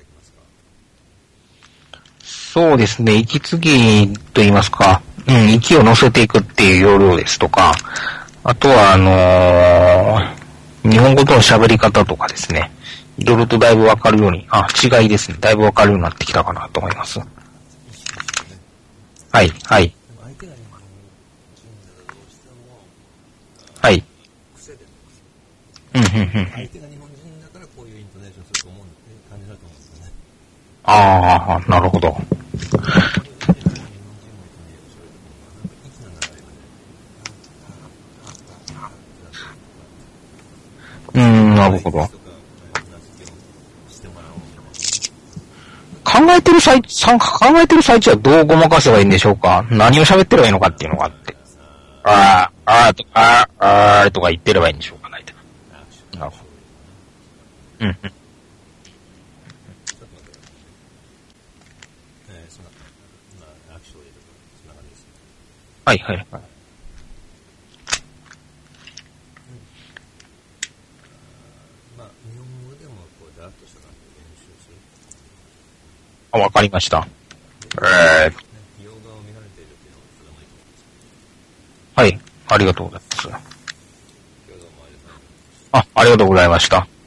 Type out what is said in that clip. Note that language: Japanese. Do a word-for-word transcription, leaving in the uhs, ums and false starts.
そうですね、息継ぎと言いますか、うん、息を乗せていくっていう要領ですとか、あとはあのー、日本語との喋り方とかですね、いろいろとだいぶわかるように、あ、違いですね、だいぶわかるようになってきたかなと思います。はい、はい。はい。うん、うん、うん。相手が日本人だからこういうイントネーションすると思うんで、感じだと思うんですよね。ああ、なるほど。うーん、なるほど。考えてる最中、考えてる最中はどうごまかせばいいんでしょうか？何を喋ってればいいのかっていうのがあって。ああ、ああとか、ああとか言ってればいいんでしょうか？ないと。なるほど。うん、うん。はい、はい、はい。あ、わかりました。えー、はい、ありがとうございます。あ、ありがとうございました。